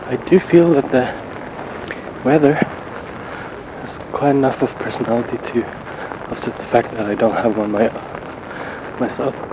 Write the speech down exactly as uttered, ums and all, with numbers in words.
I do feel that the weather has quite enough of personality to offset the fact that I don't have one my, myself.